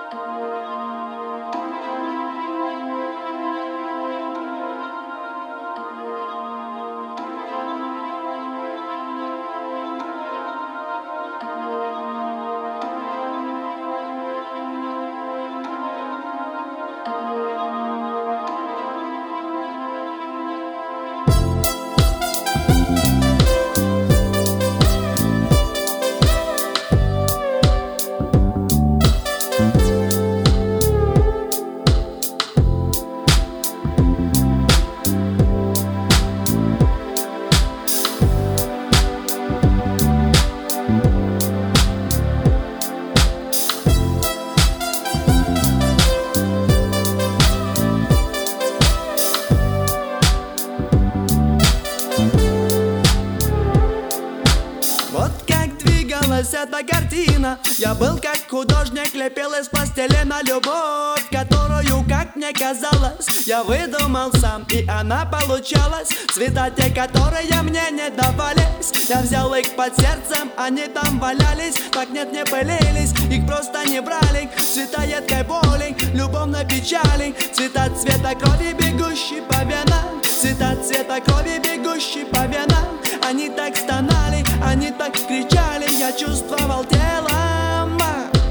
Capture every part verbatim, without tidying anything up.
Эта картина. Я был как художник, лепил из пластилина любовь, которую, как мне казалось, я выдумал сам, и она получалась. Цвета те, которые мне не давались, я взял их под сердцем, они там валялись. Так нет, не пылились, их просто не брали. Цвета едкой боли, любовной печали, цвета цвета крови, бегущей по венам, цвета цвета крови, бегущей по венам. Они так стонали, они так кричали, я чувствовал телом.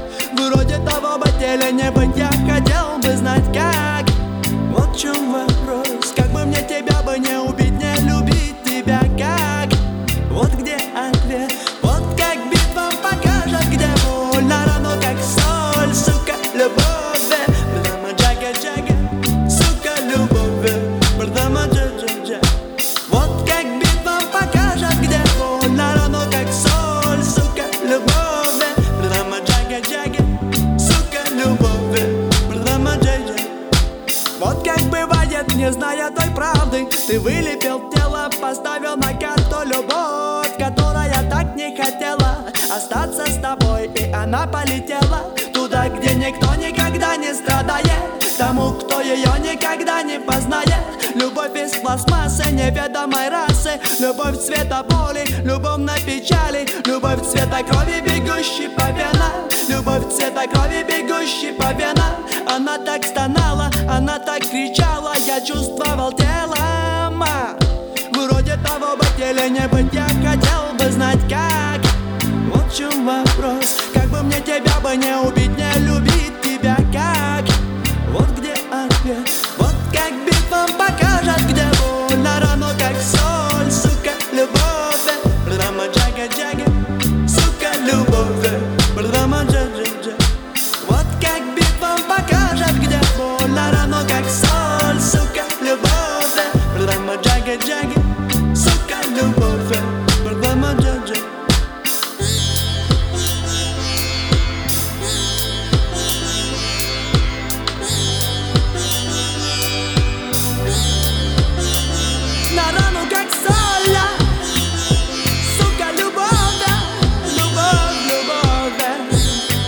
Вроде того бы теле не быть, я хотел бы знать как. Вот в чем вопрос, как бы мне тебя бы не убить, не любить тебя как. Вот где ответ, вот как битва покажет, где боль на рану, как соль, сука, любовь. Брдама джага джага, сука, любовь. Брдама джага джага. Вот как битва покажет, где боль на рану, как соль, сука, любовь. Брдама джага джага, сука, любовь. Брдама джага. Вот как бывает, не зная той правды, ты вылепил тело, поставил на карту любовь, которая так не хотела остаться с тобой, и она полетела туда, где никто никогда не страдает, тому, кто ее никогда не познает. Любовь из пластмассы неведомой расы, любовь цвета боли, любовной печали, любовь цвета крови, бегущей по венам, любовь цвета крови, бегущей по венам. Она так стонала, она так кричала, я чувствовал телом. Вроде того бы теле не быть, я хотел бы знать как. Вот в чем вопрос, как бы мне тебя бы не убить, не любить тебя как. Вот где ответ, вот как битва покажет, где боль на рану, как соль, сука, любовь. Брдама джага джага, сука, любовь. Брдама джага джага. Вот как битва покажет, где боль на рану, как соль, сука, любовь. Брдама джага джага, сука, любовь. Брдама джага джага. На рану, как соль, сука, любовь, любовь, любовь,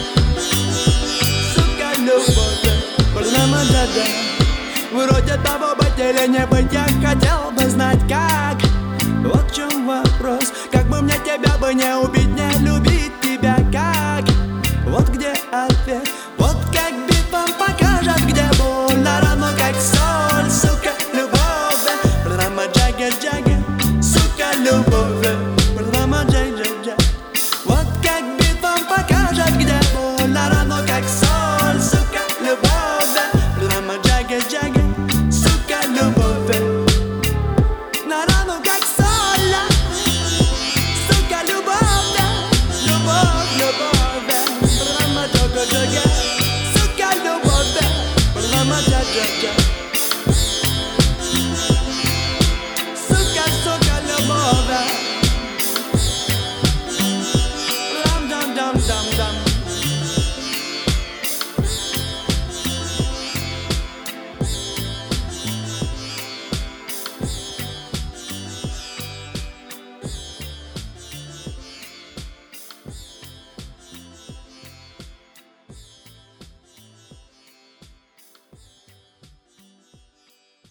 сука, любовь. Брдама джага. Вроде того бы теле не быть, я хотел бы знать как. Вот в чем вопрос, как бы мне тебя бы не убить, не любить тебя как. Вот где ответ, вот как битва покажет, где боль на рану, как соль, сука, любовь. Брдама джага джага, сука, любовь. Брдама джага джага. Вот как битва покажет, где боль на рану, как соль, сука, любовь. Брдама джага джага, сука, любовь. На рану, как соль, сука, любовь. Любовь, любовь. Брдама джага джага, сука, любовь. Брдама джага джага.